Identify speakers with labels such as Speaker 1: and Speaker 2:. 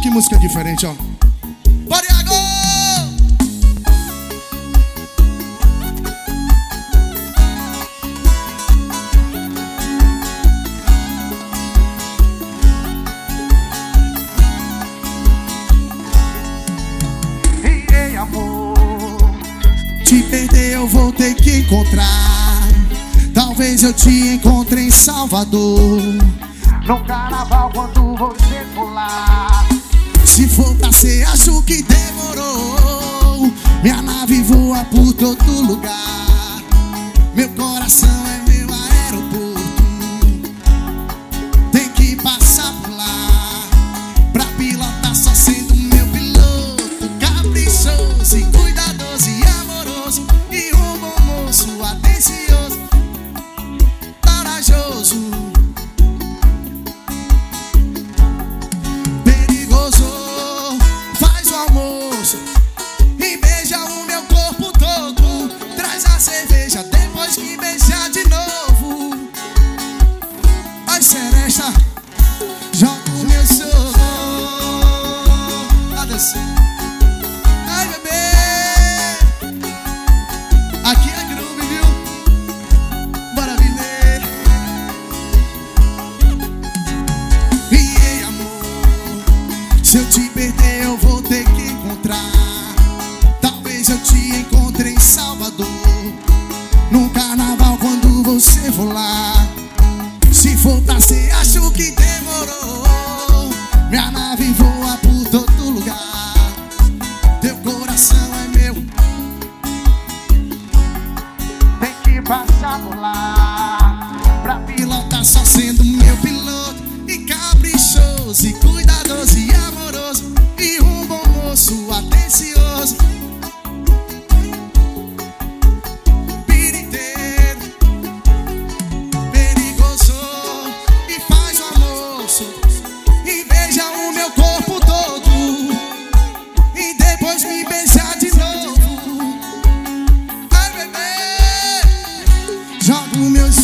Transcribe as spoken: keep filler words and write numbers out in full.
Speaker 1: que música diferente, ó. Bora, Iago!
Speaker 2: Ei, amor,
Speaker 1: Te perder eu vou ter que encontrar. Talvez eu te encontre em Salvador,
Speaker 2: no carnaval quando você for lá.
Speaker 1: se for pra ser, acho que demorou. Minha nave voa por todo lugar. Meu coração é meu aeroporto. Tem que passar por lá pra pilotar, só sendo meu piloto. Caprichoso e cuidadoso e amoroso, e um bom moço atencioso, corajoso, perigoso. Faz o almoço e beija o meu corpo todo. Traz a cerveja depois que beijar de novo. Ai, seresta, joga o meu soco. A descer. Ai, bebê, aqui é groove, viu? Bora viver. E ei, amor, se eu te perder eu vou ter que encontrar. Talvez eu te encontre em Salvador, no carnaval quando você for lá. Se for pra ser, acho que demorou. Minha nave voa por todo lugar. Teu coração é meu.
Speaker 2: Tem que passar por lá pra
Speaker 1: Pilotar, só sendo meu piloto. E caprichoso, e cuidadoso, e amoroso, e um bom moço atencioso, piriteiro, perigoso. E faz o almoço e beija o meu corpo todo, e depois me beija de novo. Ai, bebê, joga o meu